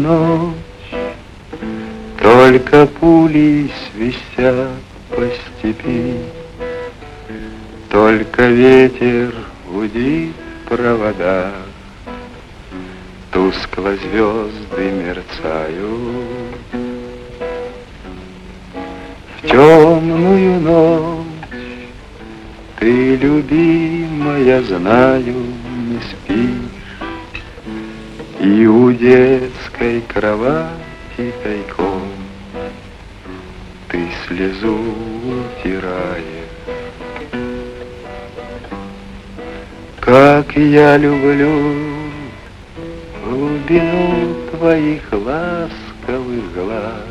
ночь, только пули свистят по степи, только ветер гудит в проводах, тускло звезды мерцают. В темную ночь ты, любимая, знаю, не спишь, и у детской кровати тайком ты слезу утираешь. Как я люблю глубину твоих ласковых глаз,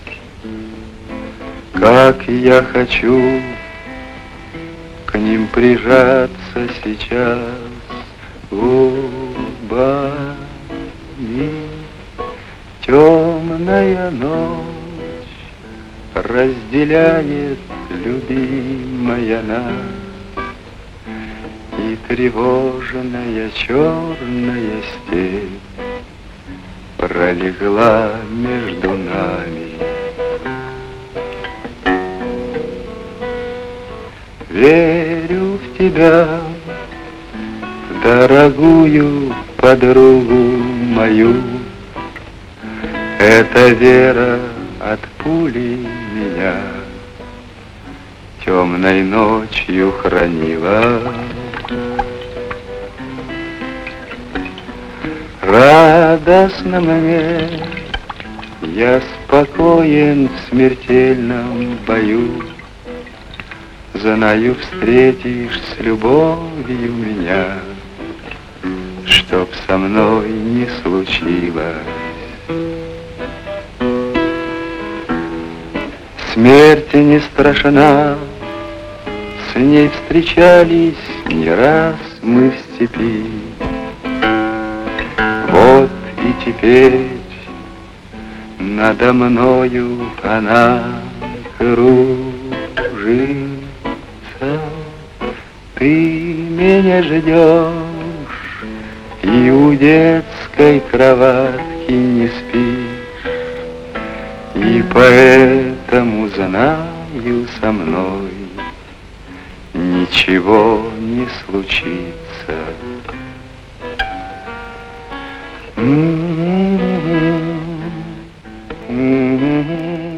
как я хочу к ним прижаться сейчас губами. Темная ночь разделяет, любимая, нас, и тревожная черная степь пролегла между нами. Верю в тебя, в дорогую подругу мою. Эта вера от пули меня темной ночью хранила. Радостно мне, я спокоен в смертельном бою. Знаю, встретишь с любовью меня, чтоб со мной не случилось. Смерти не страшна, с ней встречались не раз мы в степи. Вот и теперь надо мною она кружит. Ты меня ждешь и у детской кроватки не спишь, и поэтому знаю, со мной ничего не случится. Mm-hmm.